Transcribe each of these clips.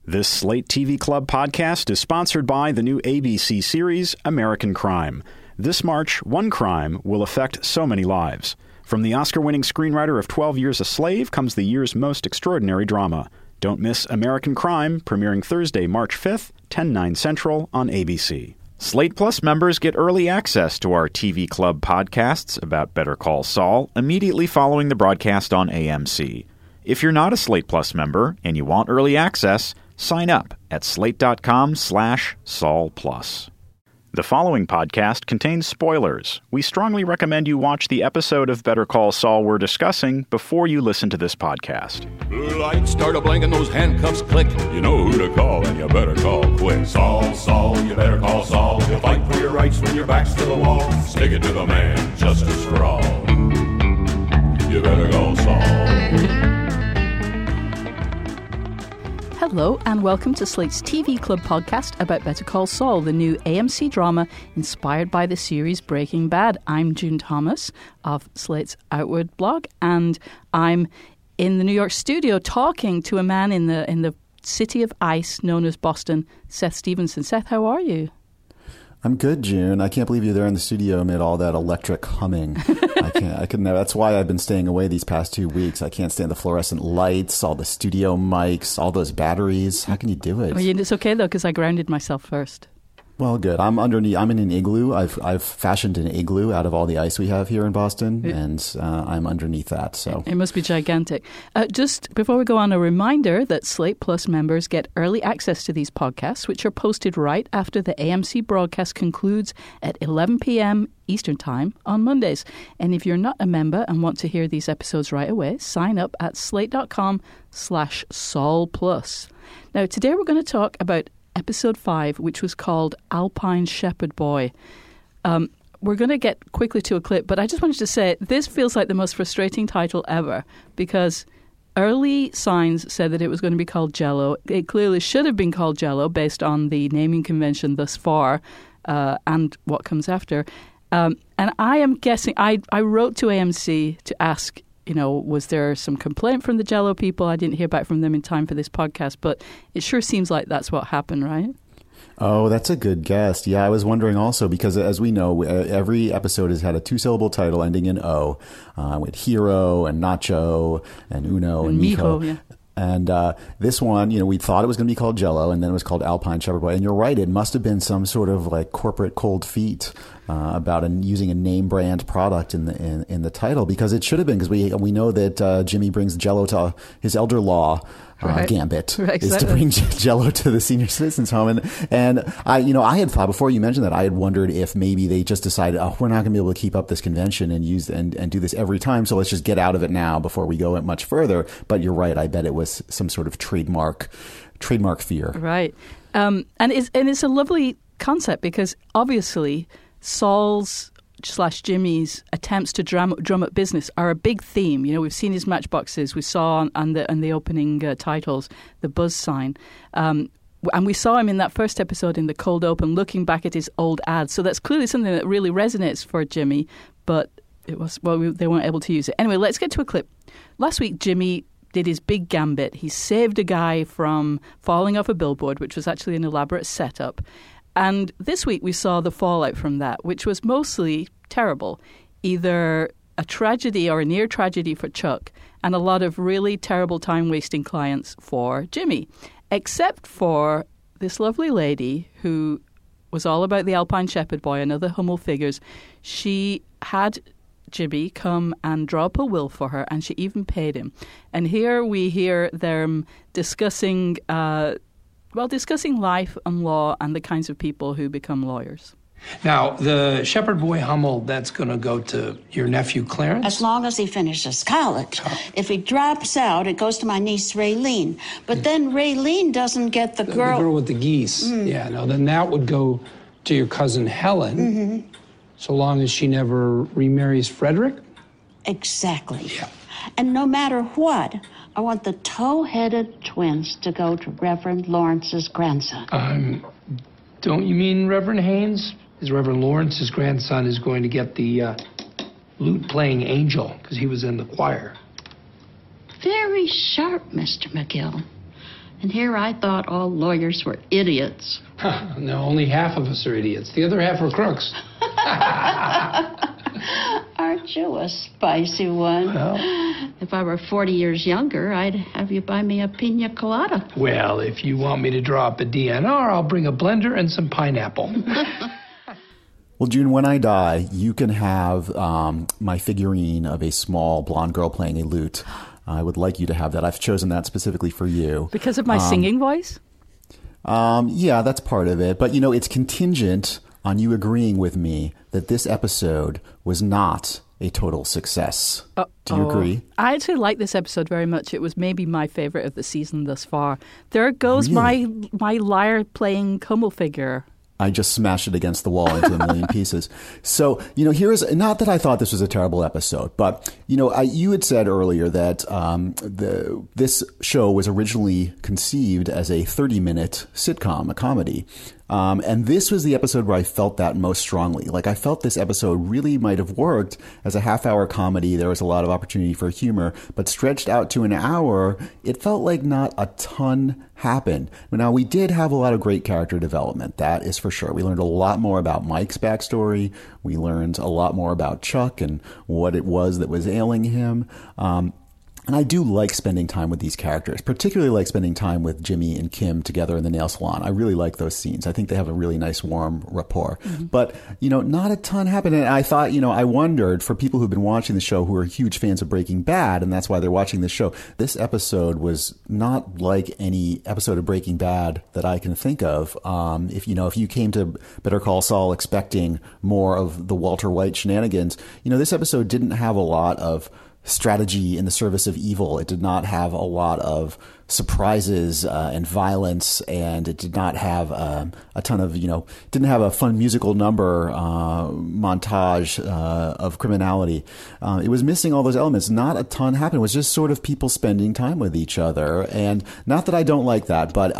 This Slate TV Club podcast is sponsored by the new ABC series, American Crime. This March, one crime will affect so many lives. From the Oscar-winning screenwriter of 12 Years a Slave comes the year's most extraordinary drama. Don't miss American Crime, premiering Thursday, March 5th, 10/9 Central on ABC. Slate Plus members get early access to our TV Club podcasts about Better Call Saul immediately following the broadcast on AMC. If you're not a Slate Plus member and you want early access, sign up at slate.com/Saul Plus. The following podcast contains spoilers. We strongly recommend you watch the episode of Better Call Saul we're discussing before you listen to this podcast. Blue lights start a blinking, those handcuffs click. You know who to call, and you better call quick. Saul, Saul, you better call Saul. You'll fight for your rights when your back's to the wall. Stick it to the man, justice for all. You better call Saul. Hello and welcome to Slate's TV Club podcast about Better Call Saul, the new AMC drama inspired by the series Breaking Bad. I'm June Thomas of Slate's Outward blog, and I'm in the New York studio talking to a man in the city of ice known as Boston, Seth Stevenson. Seth, how are you? I'm good, June. I can't believe you're there in the studio amid all that electric humming. I could never. That's why I've been staying away these past 2 weeks. I can't stand the fluorescent lights, all the studio mics, all those batteries. How can you do it? Well, it's okay, though, because I grounded myself first. Well, good. I'm underneath. I'm in an igloo. I've fashioned an igloo out of all the ice we have here in Boston, and I'm underneath that. So it must be gigantic. Just before we go on, a reminder that Slate Plus members get early access to these podcasts, which are posted right after the AMC broadcast concludes at 11 p.m. Eastern Time on Mondays. And if you're not a member and want to hear these episodes right away, sign up at slate.com/Saul Plus. Now, today we're going to talk about Episode 5, which was called Alpine Shepherd Boy. We're going to get quickly to a clip, but I just wanted to say this feels like the most frustrating title ever because early signs said that it was going to be called Jell-O. It clearly should have been called Jell-O based on the naming convention thus far and what comes after. And I am guessing, I wrote to AMC to ask, was there some complaint from the Jell-O people? I didn't hear back from them in time for this podcast, but it sure seems like that's what happened, right? Oh, that's a good guess. Yeah, I was wondering also because, as we know, every episode has had a two-syllable title ending in O, with Hero and Nacho and Uno and Mijo. Yeah. And this one, we thought it was going to be called Jell-O, and then it was called Alpine Shepherd Boy. And you're right, it must have been some sort of like corporate cold feet about using a name brand product in the title, because it should have been, because we know that Jimmy brings Jell-O to his elder law. Right. Gambit is to bring Jell-O to the senior citizens home, and I had thought before you mentioned that, I had wondered if maybe they just decided, we're not going to be able to keep up this convention and use and do this every time, so let's just get out of it now before we go much further. But you're right, I bet it was some sort of trademark fear. Right, and it's a lovely concept because obviously Saul's / Jimmy's attempts to drum up business are a big theme. We've seen his matchboxes. We saw on the opening titles the buzz sign. And we saw him in that first episode in the cold open looking back at his old ads. So that's clearly something that really resonates for Jimmy, but they weren't able to use it. Anyway, let's get to a clip. Last week, Jimmy did his big gambit. He saved a guy from falling off a billboard, which was actually an elaborate setup. And this week we saw the fallout from that, which was mostly terrible. Either a tragedy or a near tragedy for Chuck, and a lot of really terrible time-wasting clients for Jimmy, except for this lovely lady who was all about the Alpine Shepherd Boy and other Hummel figures. She had Jimmy come and draw up a will for her, and she even paid him. And here we hear them discussing life and law and the kinds of people who become lawyers. Now, the Shepherd Boy Hummel, that's going to go to your nephew Clarence? As long as he finishes college. Oh. If he drops out, it goes to my niece Raylene. But then Raylene doesn't get the girl... The girl with the geese. Yeah, no, then that would go to your cousin Helen, so long as she never remarries Frederick? Exactly. Yeah. And no matter what, I want the toe-headed twins to go to Reverend Lawrence's grandson. Don't you mean Reverend Haynes? Is Reverend Lawrence's grandson is going to get the lute-playing angel, because he was in the choir. Very sharp, Mr. McGill. And here I thought all lawyers were idiots. No, only half of us are idiots. The other half are crooks. Aren't you a spicy one? Well, if I were 40 years younger, I'd have you buy me a pina colada. Well, if you want me to draw up a DNR, I'll bring a blender and some pineapple. Well, June, when I die, you can have my figurine of a small blonde girl playing a lute. I would like you to have that. I've chosen that specifically for you. Because of my singing voice? Yeah, that's part of it. But, it's contingent on you agreeing with me that this episode was not a total success. Do you agree? I actually like this episode very much. It was maybe my favorite of the season thus far. There goes my lyre playing Kummel figure. I just smashed it against the wall into a million pieces. So, here's not that I thought this was a terrible episode, but, you had said earlier that this show was originally conceived as a 30-minute sitcom, a comedy. And this was the episode where I felt that most strongly. Like, I felt this episode really might have worked as a half-hour comedy. There was a lot of opportunity for humor, but stretched out to an hour, it felt like not a ton happened. Now, we did have a lot of great character development. That is for sure. We learned a lot more about Mike's backstory. We learned a lot more about Chuck and what it was that was ailing him. And I do like spending time with these characters, particularly like spending time with Jimmy and Kim together in the nail salon. I really like those scenes. I think they have a really nice, warm rapport. Mm-hmm. But, not a ton happened. And I thought, I wondered for people who've been watching the show who are huge fans of Breaking Bad, and that's why they're watching this show, this episode was not like any episode of Breaking Bad that I can think of. If you came to Better Call Saul expecting more of the Walter White shenanigans, this episode didn't have a lot of strategy in the service of evil. It did not have a lot of surprises and violence, and it did not have a ton of, didn't have a fun musical number montage of criminality. It was missing all those elements. Not a ton happened. It was just sort of people spending time with each other. And not that I don't like that, but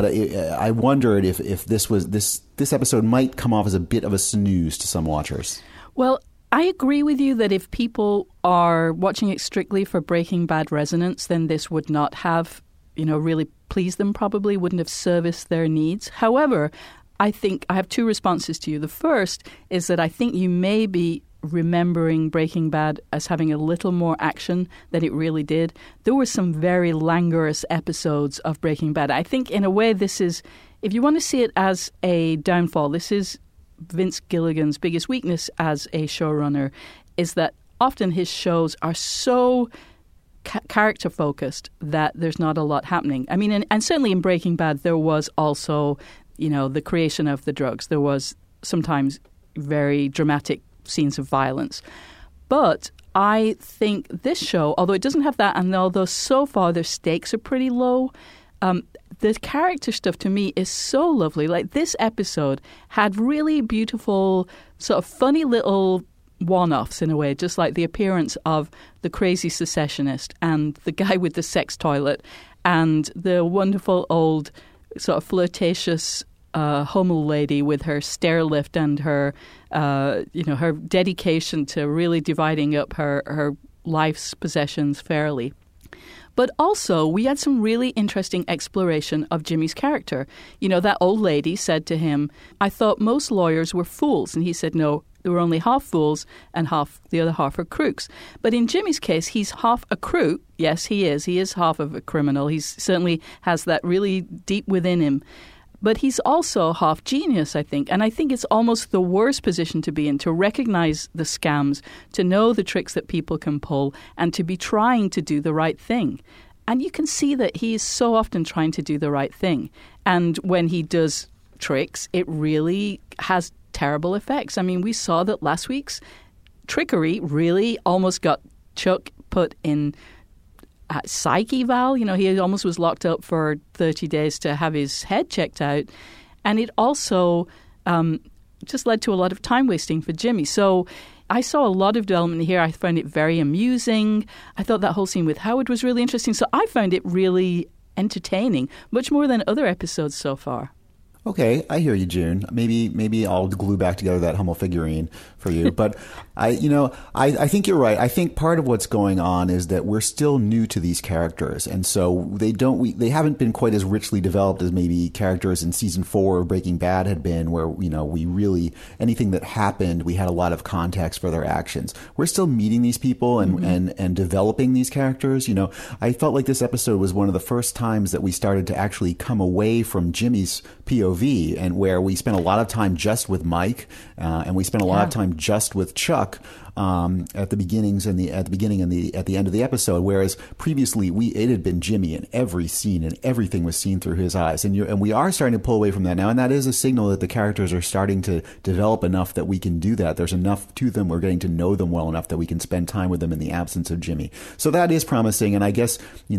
I wondered if this episode might come off as a bit of a snooze to some watchers. Well, I agree with you that if people are watching it strictly for Breaking Bad resonance, then this would not have, really pleased them, probably wouldn't have serviced their needs. However, I think I have two responses to you. The first is that I think you may be remembering Breaking Bad as having a little more action than it really did. There were some very languorous episodes of Breaking Bad. I think in a way this is, if you want to see it as a downfall, this is Vince Gilligan's biggest weakness as a showrunner, is that often his shows are so character focused that there's not a lot happening. I mean, and certainly in Breaking Bad there was also, the creation of the drugs. There was sometimes very dramatic scenes of violence. But I think this show, although it doesn't have that, and although so far their stakes are pretty low, the character stuff to me is so lovely. Like, this episode had really beautiful, sort of funny little one-offs in a way, just like the appearance of the crazy secessionist and the guy with the sex toilet and the wonderful old sort of flirtatious Hummel lady with her stair lift and her, her dedication to really dividing up her life's possessions fairly. But also, we had some really interesting exploration of Jimmy's character. That old lady said to him, "I thought most lawyers were fools." And he said, "No, there were only half fools and the other half are crooks." But in Jimmy's case, he's half a crook. Yes, he is. He is half of a criminal. He certainly has that really deep within him. But he's also half genius, I think. And I think it's almost the worst position to be in, to recognize the scams, to know the tricks that people can pull, and to be trying to do the right thing. And you can see that he is so often trying to do the right thing. And when he does tricks, it really has terrible effects. I mean, we saw that last week's trickery really almost got Chuck put in psych eval. He almost was locked up for 30 days to have his head checked out. And it also just led to a lot of time wasting for Jimmy. So I saw a lot of development here. I found it very amusing. I thought that whole scene with Howard was really interesting. So I found it really entertaining, much more than other episodes so far. Okay, I hear you, June. Maybe I'll glue back together that Hummel figurine for you. But I think you're right. I think part of what's going on is that we're still new to these characters, and so they haven't been quite as richly developed as maybe characters in season 4 of Breaking Bad had been, where we really, anything that happened, we had a lot of context for their actions. We're still meeting these people and developing these characters. I felt like this episode was one of the first times that we started to actually come away from Jimmy's POV, and where we spent a lot of time just with Mike, and we spent a lot of time just with Chuck at the beginning and at the end of the episode. Whereas previously it had been Jimmy in every scene, and everything was seen through his eyes. And we are starting to pull away from that now, and that is a signal that the characters are starting to develop enough that we can do that. There's enough to them. We're getting to know them well enough that we can spend time with them in the absence of Jimmy. So that is promising, and I guess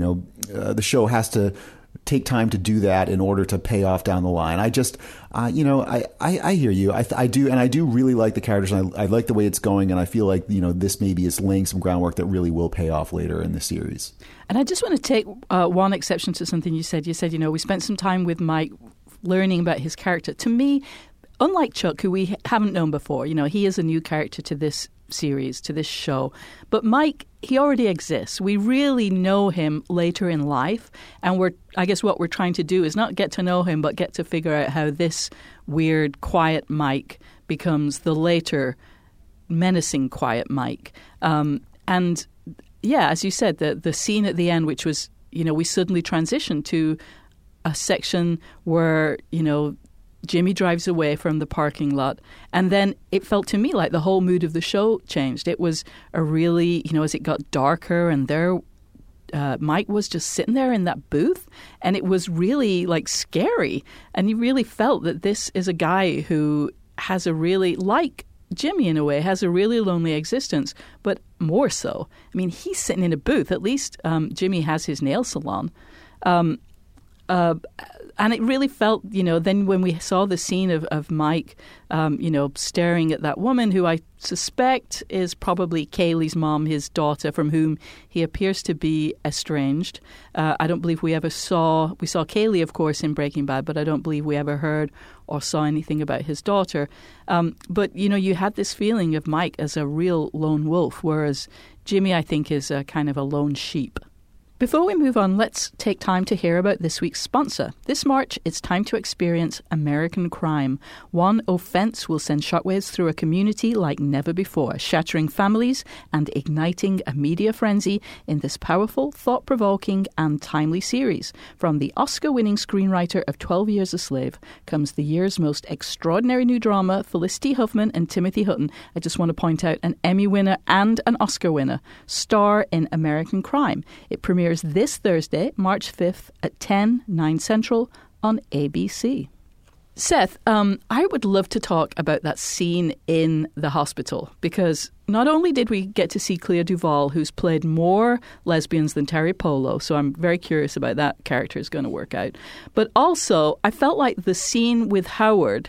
the show has to take time to do that in order to pay off down the line. I just, I hear you. I do, and I do really like the characters, and I like the way it's going, and I feel like, this maybe is laying some groundwork that really will pay off later in the series. And I just want to take one exception to something you said. You said, we spent some time with Mike learning about his character. To me, unlike Chuck, who we haven't known before, he is a new character to this series, to this show. But Mike, he already exists. We really know him later in life, and I guess what we're trying to do is not get to know him, but get to figure out how this weird, quiet Mike becomes the later menacing, quiet Mike. And yeah, as you said, the scene at the end, which was, we suddenly transitioned to a section where, Jimmy drives away from the parking lot, and then it felt to me like the whole mood of the show changed. It was a really, as it got darker, and Mike was just sitting there in that booth, and it was really scary. And you really felt that this is a guy who has a really, like Jimmy in a way, has a really lonely existence, but more so. I mean, he's sitting in a booth. At least Jimmy has his nail salon. And it really felt, then when we saw the scene of Mike, staring at that woman who I suspect is probably Kaylee's mom, his daughter, from whom he appears to be estranged. I don't believe we saw Kaylee, of course, in Breaking Bad, but I don't believe we ever heard or saw anything about his daughter. But, you had this feeling of Mike as a real lone wolf, whereas Jimmy, I think, is a kind of a lone sheep. Before we move on, let's take time to hear about this week's sponsor. This March, it's time to experience American Crime. One offense will send shockwaves through a community like never before, shattering families and igniting a media frenzy in this powerful, thought-provoking and timely series. From the Oscar-winning screenwriter of 12 Years a Slave comes the year's most extraordinary new drama, Felicity Huffman and Timothy Hutton. I just want to point out an Emmy winner and an Oscar winner star in American Crime. It premieres this Thursday, March 5th at 10, 9 Central on ABC. Seth, I would love to talk about that scene in the hospital, because not only did we get to see Clea Duvall, who's played more lesbians than Terry Polo, so I'm very curious about that character is going to work out, but also I felt like the scene with Howard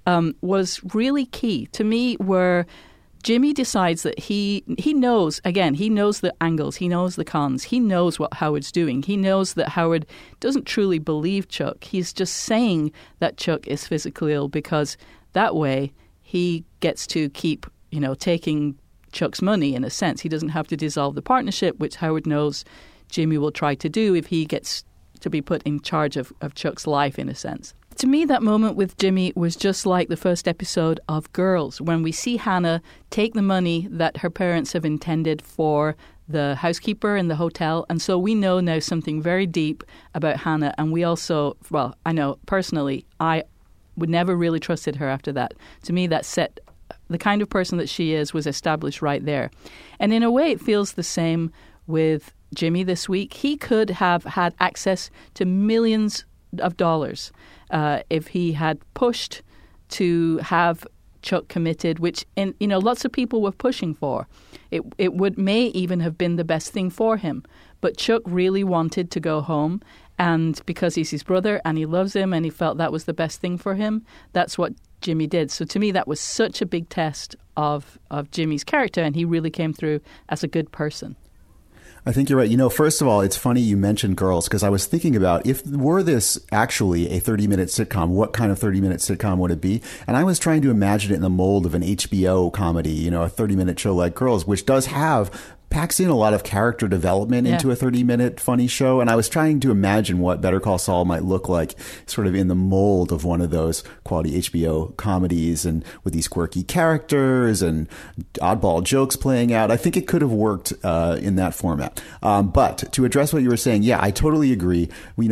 was really key to me, where Jimmy decides that he knows, again, he knows the angles, he knows the cons, he knows what Howard's doing. He knows that Howard doesn't truly believe Chuck. He's just saying that Chuck is physically ill because that way he gets to keep, taking Chuck's money in a sense. He doesn't have to dissolve the partnership, which Howard knows Jimmy will try to do if he gets to be put in charge of Chuck's life in a sense. To me, that moment with Jimmy was just like the first episode of Girls, when we see Hannah take the money that her parents have intended for the housekeeper in the hotel. And so we know now something very deep about Hannah. And we also, well, I know personally, I would never really trusted her after that. To me, that set the kind of person that she is was established right there. And in a way, it feels the same with Jimmy this week. He could have had access to millions of dollars if he had pushed to have Chuck committed, which lots of people were pushing for. It may even have been the best thing for him. But Chuck really wanted to go home, and because he's his brother and he loves him and he felt that was the best thing for him, that's what Jimmy did. So to me, that was such a big test of Jimmy's character, and he really came through as a good person. I think you're right. First of all, it's funny you mentioned Girls, because I was thinking about, if were this actually a 30-minute sitcom, what kind of 30-minute sitcom would it be? And I was trying to imagine it in the mold of an HBO comedy, a 30-minute show like Girls, which packs in a lot of character development into a 30-minute funny show. And I was trying to imagine what Better Call Saul might look like sort of in the mold of one of those quality HBO comedies, and with these quirky characters and oddball jokes playing out. I think it could have worked in that format. But to address what you were saying, yeah, I totally agree.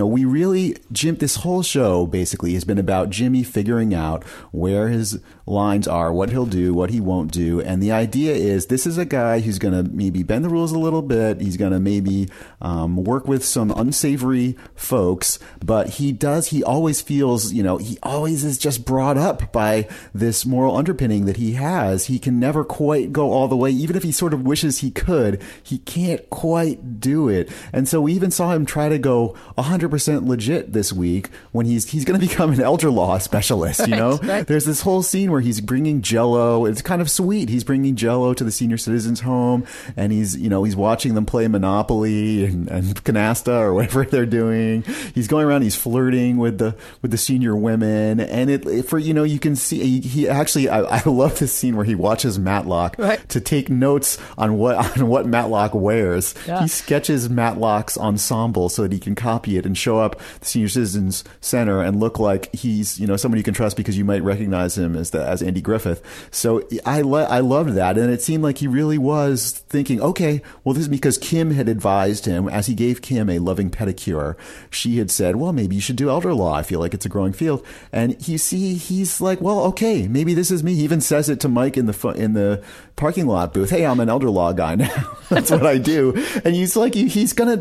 This whole show basically has been about Jimmy figuring out where his lines are, what he'll do, what he won't do. And the idea is, this is a guy who's going to maybe bend the rules a little bit. He's going to maybe work with some unsavory folks, but he always feels, he always is just brought up by this moral underpinning that he has. He can never quite go all the way. Even if he sort of wishes he could, he can't quite do it. And so we even saw him try to go 100% legit this week when he's going to become an elder law specialist, Right. There's this whole scene where he's bringing Jell-O. It's kind of sweet. He's bringing Jell-O to the senior citizens home, and he's watching them play Monopoly and Canasta or whatever they're doing. He's going around, he's flirting with the senior women, and you can see he actually, I love this scene where he watches Matlock to take notes on what Matlock wears. Yeah. He sketches Matlock's ensemble so that he can copy it and show up the senior citizens center and look like he's someone you can trust, because you might recognize him as Andy Griffith. So I loved that, and it seemed like he really was thinking, okay, well, this is because Kim had advised him, as he gave Kim a loving pedicure. She had said, well, maybe you should do elder law. I feel like it's a growing field. And you see, he's like, well, okay, maybe this is me. He even says it to Mike in the parking lot booth. Hey, I'm an elder law guy now. That's what I do. And he's like, you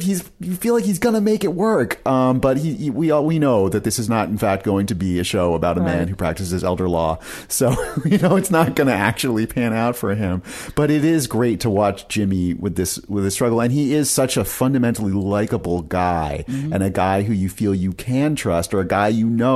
feel like he's gonna make it work. But we know that this is not, in fact, going to be a show about a man who practices elder law. So, it's not going to actually pan out for him. But it is great to watch Jimmy with this struggle. And he is such a fundamentally likable guy, and a guy who you feel you can trust, or a guy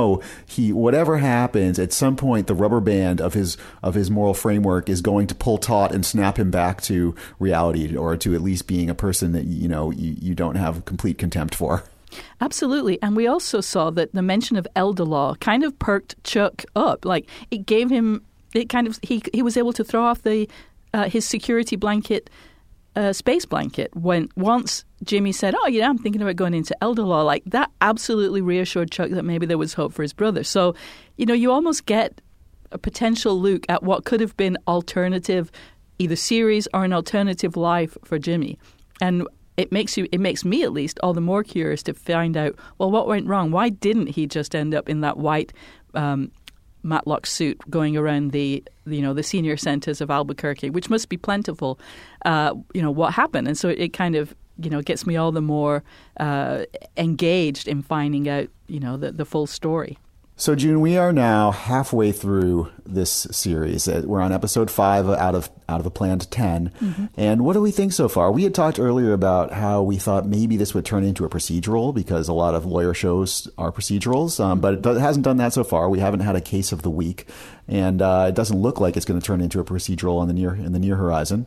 whatever happens, at some point the rubber band of his moral framework is going to pull taut and snap him back to reality, or to at least being a person that you don't have complete contempt for. Absolutely. And we also saw that the mention of elder law kind of perked Chuck up. Like, it gave him, he was able to throw off his security blanket, space blanket, once Jimmy said, oh, yeah, I'm thinking about going into elder law. Like, that absolutely reassured Chuck that maybe there was hope for his brother. So, you almost get a potential look at what could have been alternative, either series or an alternative life for Jimmy. And it makes me at least all the more curious to find out, well, what went wrong? Why didn't he just end up in that white Matlock suit going around the senior centers of Albuquerque, which must be plentiful? What happened? And so it kind of gets me all the more engaged in finding out the full story. So, June, we are now halfway through this series. We're on episode 5 out of a planned 10. Mm-hmm. And what do we think so far? We had talked earlier about how we thought maybe this would turn into a procedural, because a lot of lawyer shows are procedurals, but it hasn't done that so far. We haven't had a case of the week, and it doesn't look like it's going to turn into a procedural in the near horizon.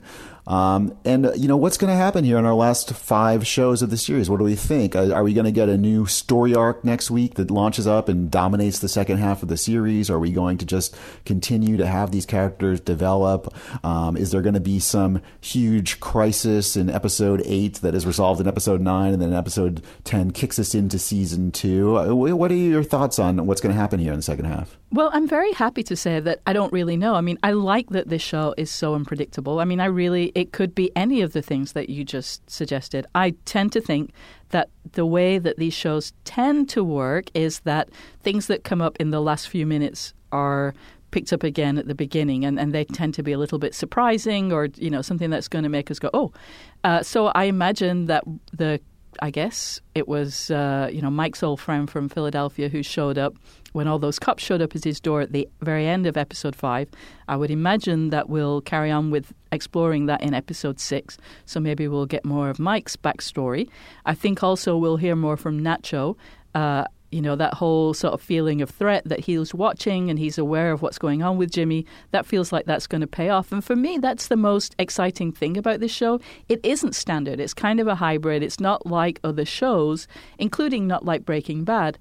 What's going to happen here in our last 5 shows of the series? What do we think? Are we going to get a new story arc next week that launches up and dominates the second half of the series? Are we going to just continue to have these characters develop? Is there going to be some huge crisis in episode 8 that is resolved in episode 9, and then episode 10 kicks us into season 2? What are your thoughts on what's going to happen here in the second half? Well, I'm very happy to say that I don't really know. I mean, I like that this show is so unpredictable. I mean, it could be any of the things that you just suggested. I tend to think that the way that these shows tend to work is that things that come up in the last few minutes are picked up again at the beginning, and they tend to be a little bit surprising, or something that's going to make us go, oh. So I imagine that I guess it was Mike's old friend from Philadelphia who showed up when all those cops showed up at his door at the very end of episode 5. I would imagine that we'll carry on with exploring that in episode 6. So maybe we'll get more of Mike's backstory. I think also we'll hear more from Nacho. that whole sort of feeling of threat that he's watching and he's aware of what's going on with Jimmy, that feels like that's going to pay off. And for me, that's the most exciting thing about this show. It isn't standard. It's kind of a hybrid. It's not like other shows, including not like Breaking Bad.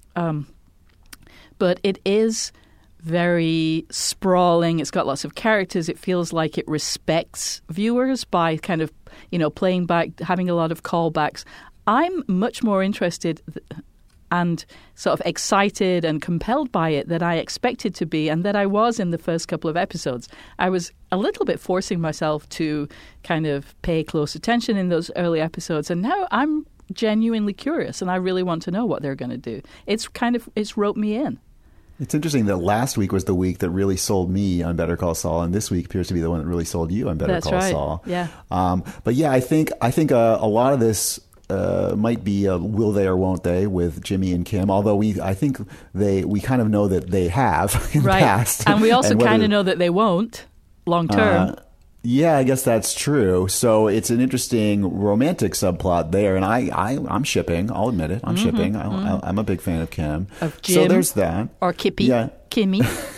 But it is very sprawling. It's got lots of characters. It feels like it respects viewers by kind of, playing back, having a lot of callbacks. I'm much more interested and sort of excited and compelled by it than I expected to be and that I was in the first couple of episodes. I was a little bit forcing myself to kind of pay close attention in those early episodes, and now I'm genuinely curious and I really want to know what they're going to do. It's roped me in. It's interesting that last week was the week that really sold me on Better Call Saul, and this week appears to be the one that really sold you on Better Call Saul. Yeah. But yeah, I think a lot of this might be a will they or won't they with Jimmy and Kim. Although I think we kind of know that they have in the past, and we also kind of know that they won't long term. Yeah, I guess that's true. So it's an interesting romantic subplot there, and I'm shipping. I'll admit it. I'm shipping. I'm a big fan of Kim. Of Jim, so there's that. Or Kippy. Yeah. Kimmy.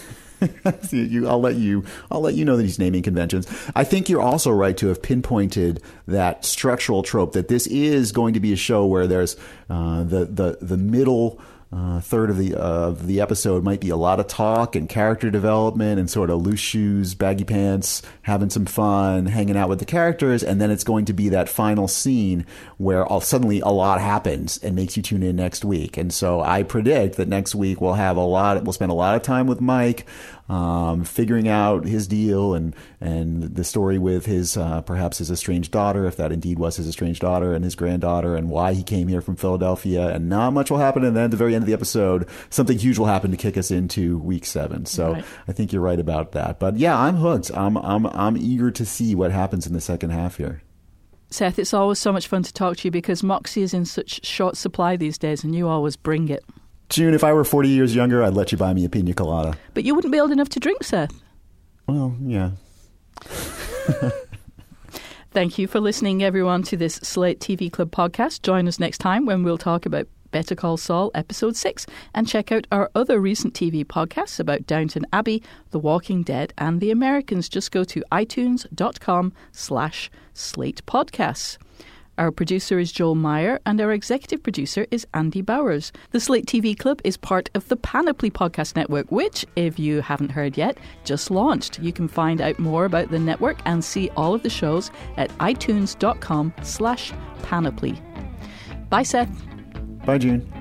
I'll let you know that he's naming conventions. I think you're also right to have pinpointed that structural trope that this is going to be a show where there's the middle third of the episode might be a lot of talk and character development and sort of loose shoes, baggy pants, having some fun, hanging out with the characters, and then it's going to be that final scene where suddenly a lot happens and makes you tune in next week. And so I predict that next week we'll spend a lot of time with Mike, figuring out his deal and the story with his perhaps his estranged daughter, if that indeed was his estranged daughter, and his granddaughter, and why he came here from Philadelphia. And not much will happen, and then at the very end of the episode, something huge will happen to kick us into week 7. So right. I think you're right about that. But yeah, I'm hooked. I'm eager to see what happens in the second half here. Seth, it's always so much fun to talk to you because Moxie is in such short supply these days, and you always bring it. June, if I were 40 years younger, I'd let you buy me a pina colada. But you wouldn't be old enough to drink, Seth. Well, yeah. Thank you for listening, everyone, to this Slate TV Club podcast. Join us next time when we'll talk about Better Call Saul Episode 6 and check out our other recent TV podcasts about Downton Abbey, The Walking Dead, and The Americans. Just go to itunes.com/Slate Podcasts. Our producer is Joel Meyer, and our executive producer is Andy Bowers. The Slate TV Club is part of the Panoply Podcast Network, which, if you haven't heard yet, just launched. You can find out more about the network and see all of the shows at itunes.com/Panoply. Bye, Seth. Bye, June.